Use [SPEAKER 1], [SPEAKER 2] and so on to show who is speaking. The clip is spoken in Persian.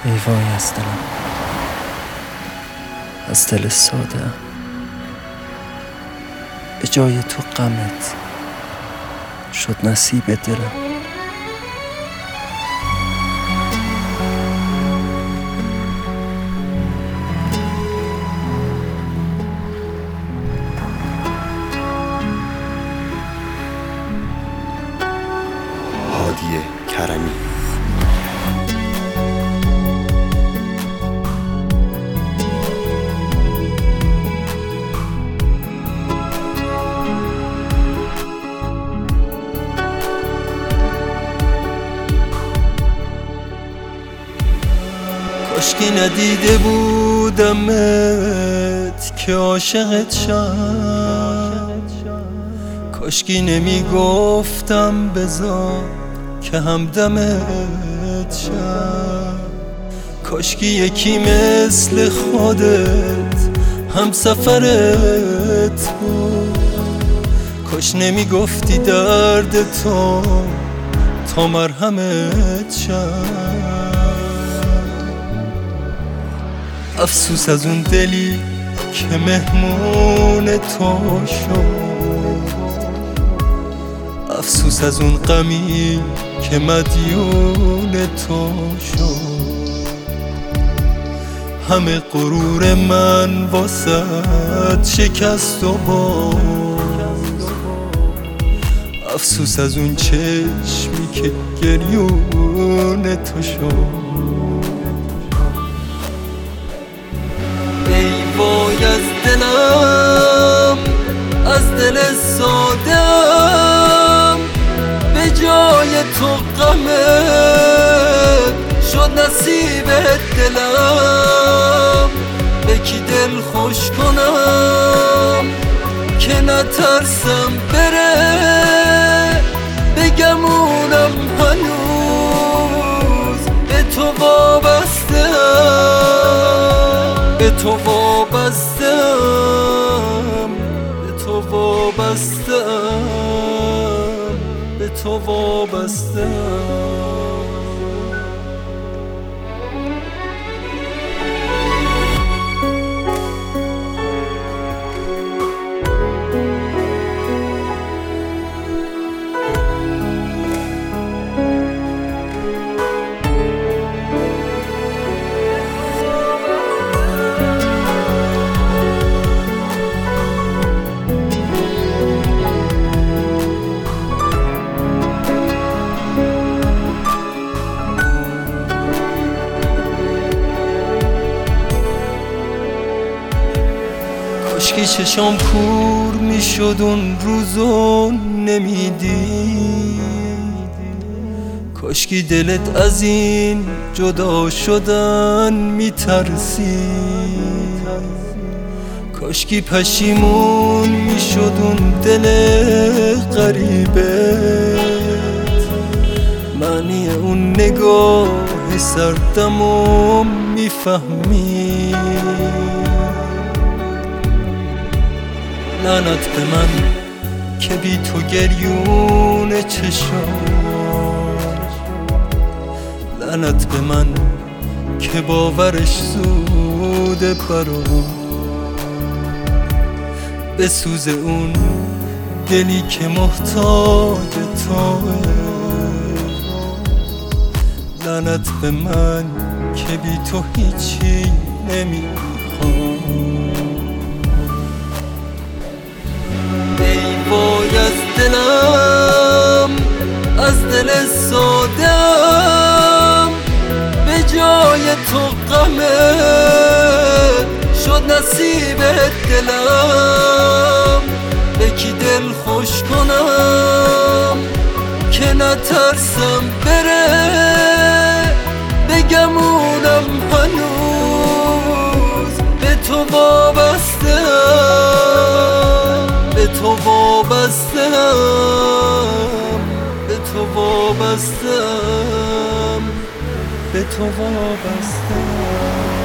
[SPEAKER 1] ای وای از دلم، از دل ساده به جای تو غمت شد نصیب دلم.
[SPEAKER 2] هادی کرمی.
[SPEAKER 1] کاشکی ندیده بودمت که عاشقت شم، کاشکی نمی گفتم بذار که همدمت شم، کاشکی یکی مثل خودت هم سفرت بود، کاش نمی گفتی درد تو تا مرهمت شم. افسوس از اون دلی که مهمون تو شد، افسوس از اون غمی که مدیون تو شد، همه غرور من واسد شکست و باز، افسوس از اون چشمی که گریون تو شد. ای وای از دلم، از دل سادم به جای تو غمت شد نصیب دلم. به کی دل خوش کنم که نترسم بره، بگمونم هنوز به تو وابسته‌ام، به تو وابسته‌ام، به تو وابسته‌ام، به تو وابسته‌ام. کاشکی چشام کور میشد اون روزو نمیدی، کاشکی دلت از این جدا شدن میترسی، کاشکی پشیمون میشد اون دل غریبت، معنی اون نگاه سردمو میفهمی. لعنت به من که بی تو گریون چشام، لعنت به من که باورش زوده برام، به سوز اون دلی که محتاج توه. لعنت به من که بی تو هیچی نمیخوام. وای از دلم، از دل سادم به جای تو غمت شد نصیب دلم. به کی دل خوش کنم که نترسم بره، بگمونم هنوز به تو وابسته‌ام، به تو وابسته‌ام، به تو وابسته‌ام، به تو وابسته‌ام.